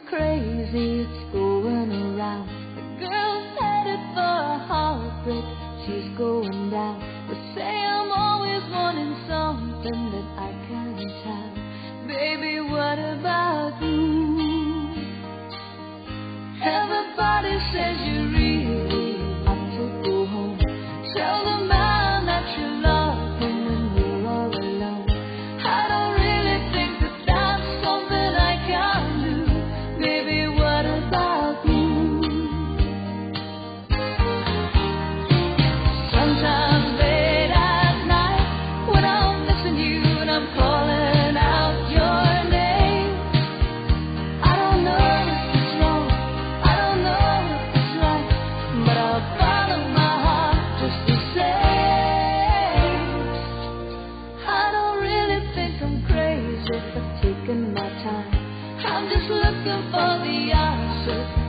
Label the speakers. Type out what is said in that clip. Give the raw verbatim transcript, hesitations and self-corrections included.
Speaker 1: crazy, it's going around. The girl's headed for a heartbreak, she's going down. But say I'm always wanting something that I can't have. Baby, what about you? Everybody says you really ought to go home. Tell the man that you love him when you're all alone. I don't really think that that's something I can do. Baby, what about you? Sometimes late at night when I'm missing you and I'm calling out your name, I don't know if it's wrong, I don't know if it's right, but I'll follow my heart just the same. I don't really think I'm crazy for taking my time. I'm just looking for the answer.